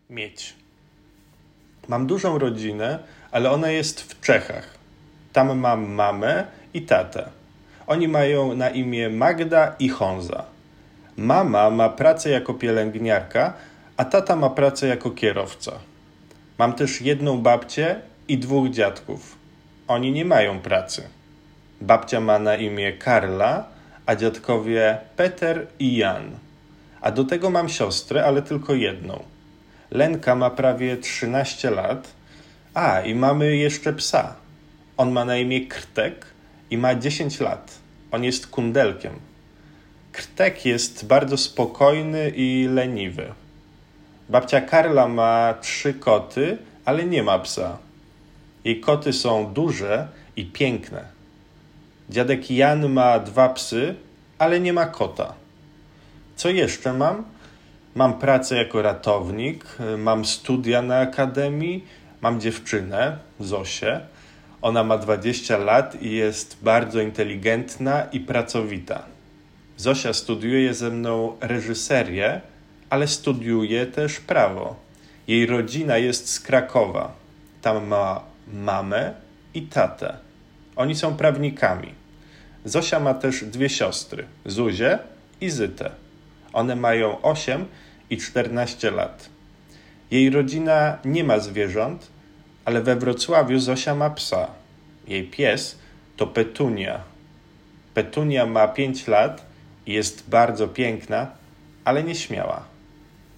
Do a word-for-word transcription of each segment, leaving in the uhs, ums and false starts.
mieć. Mam dużą rodzinę, ale ona jest w Czechach. Tam mam mamę i tatę. Oni mają na imię Magda i Honza. Mama ma pracę jako pielęgniarka, a tata ma pracę jako kierowca. Mam też jedną babcię i dwóch dziadków. Oni nie mają pracy. Babcia ma na imię Karla, a dziadkowie Peter i Jan. A do tego mam siostrę, ale tylko jedną. Lenka ma prawie trzynaście lat. A, i mamy jeszcze psa. On ma na imię Krtek i ma dziesięć lat. On jest kundelkiem. Krtek jest bardzo spokojny i leniwy. Babcia Karla ma trzy koty, ale nie ma psa. Jej koty są duże i piękne. Dziadek Jan ma dwa psy, ale nie ma kota. Co jeszcze mam? Mam pracę jako ratownik, mam studia na akademii, mam dziewczynę, Zosię. Ona ma dwadzieścia lat i jest bardzo inteligentna i pracowita. Zosia studiuje ze mną reżyserię, ale studiuje też prawo. Jej rodzina jest z Krakowa. Tam ma mamę i tatę. Oni są prawnikami. Zosia ma też dwie siostry, Zuzię i Zytę. One mają osiem i czternaście lat. Jej rodzina nie ma zwierząt, ale we Wrocławiu Zosia ma psa. Jej pies to Petunia. Petunia ma pięć lat i jest bardzo piękna, ale nieśmiała.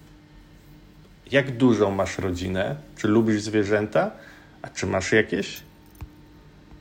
Jak dużą masz rodzinę? Czy lubisz zwierzęta? A czy masz jakieś?